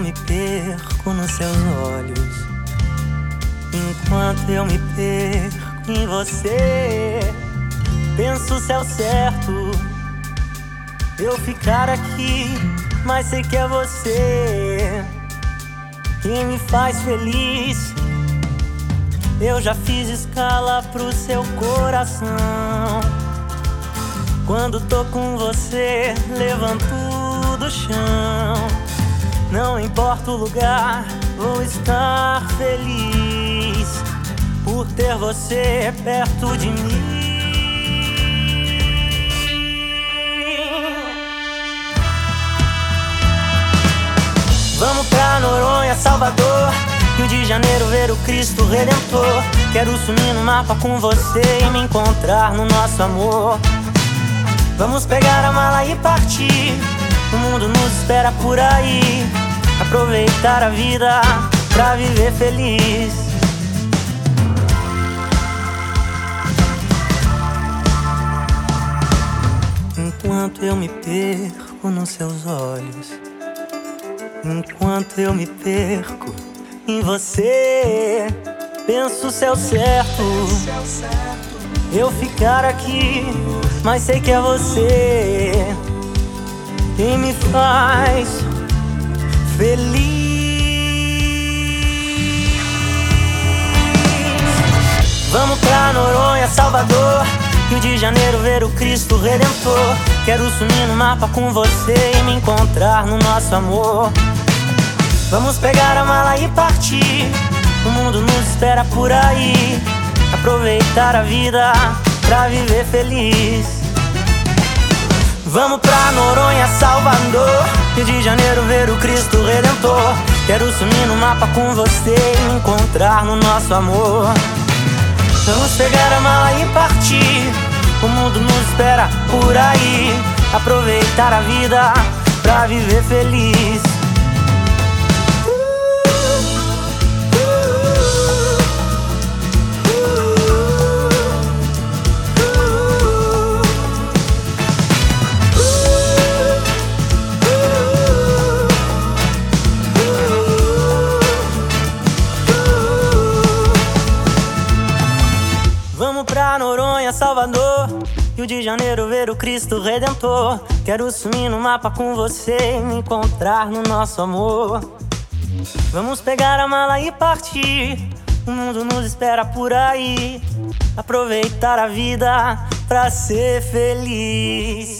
me perco nos seus olhos, enquanto eu me perco em você, penso o céu certo eu ficar aqui, mas sei que é você quem me faz feliz. Eu já fiz escala pro seu coração. Quando tô com você, levanto do chão. Não importa o lugar, vou estar feliz por ter você perto de mim. Vamos pra Noronha, Salvador, Rio de Janeiro, ver o Cristo Redentor. Quero sumir no mapa com você e me encontrar no nosso amor. Vamos pegar a mala e partir, o mundo nos espera por aí. Aproveitar a vida pra viver feliz. Enquanto eu me perco nos seus olhos, enquanto eu me perco em você, penso o céu certo eu ficar aqui, mas sei que é você quem me faz feliz. Vamos pra Noronha, Salvador, Rio de Janeiro, ver o Cristo Redentor. Quero sumir no mapa com você e me encontrar no nosso amor. Vamos pegar a mala e partir, o mundo nos espera por aí. Aproveitar a vida pra viver feliz. Vamos pra Noronha, Salvador, Rio de Janeiro, ver o Cristo Redentor. Quero sumir no mapa com você e me encontrar no nosso amor. Vamos pegar a mala e partir, o mundo nos espera por aí. Aproveitar a vida pra viver feliz. Vamos pra Noronha, Salvador, Rio de Janeiro, ver o Cristo Redentor. Quero sumir no mapa com você e me encontrar no nosso amor. Vamos pegar a mala e partir, o mundo nos espera por aí. Aproveitar a vida pra ser feliz.